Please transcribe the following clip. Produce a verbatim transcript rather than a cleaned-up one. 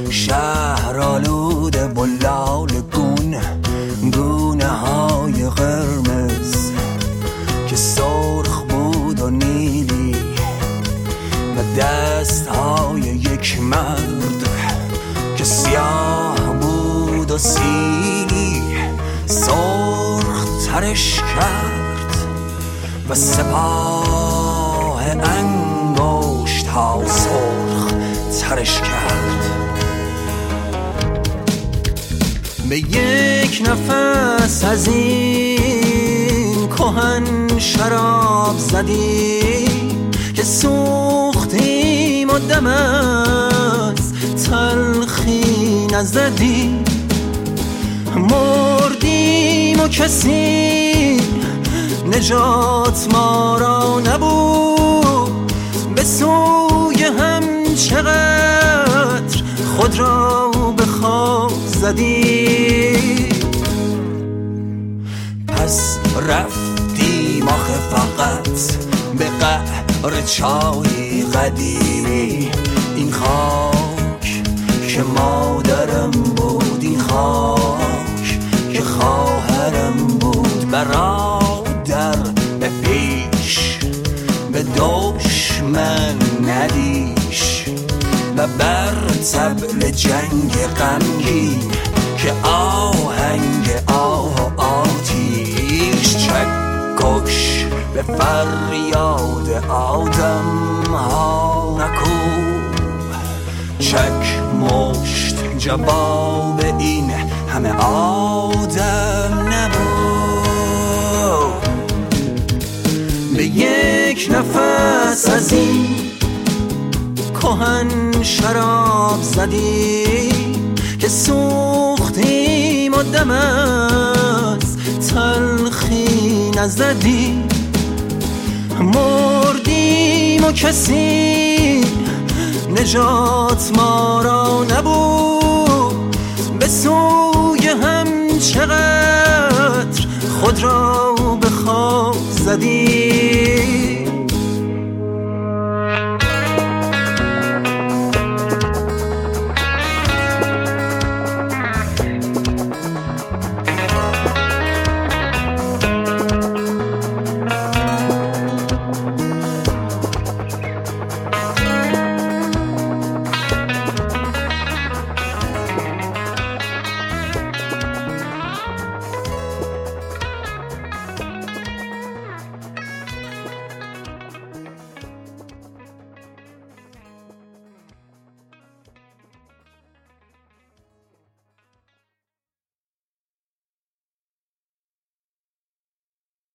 شهر آلوده بلال گون، گونه های قرمز که سرخ بود و نیلی و دست های یک مرد که سیاه بود و سیلی سرخ ترش کرد و سپاه انگشت ها سرخ ترش کرد. به یک نفس از این کهن شراب زدیم که سوختیم و دم از تلخی نزدیم، مردیم و کسی نجات ما را نبود، به سوی هم چقدر خود را به خواب زدیم. پس رفتیم آخه فقط به قعر چای قدیمی، این خاک که مادرم بود، این خاک که خواهرم بود، برادر به پیش به دشمن ندیش و بر طبل جنگ غمگین که آهنگ آه و آتیش چکش به فریاد آدم ها نکوب، چک مشت جواب این همه آدم نبود. به یک نفس از این کهن شراب زدیم که سوختیم و دم از تلخی نزدیم، مردیم و کسی نجات ما را نبود، به سوی هم چقدر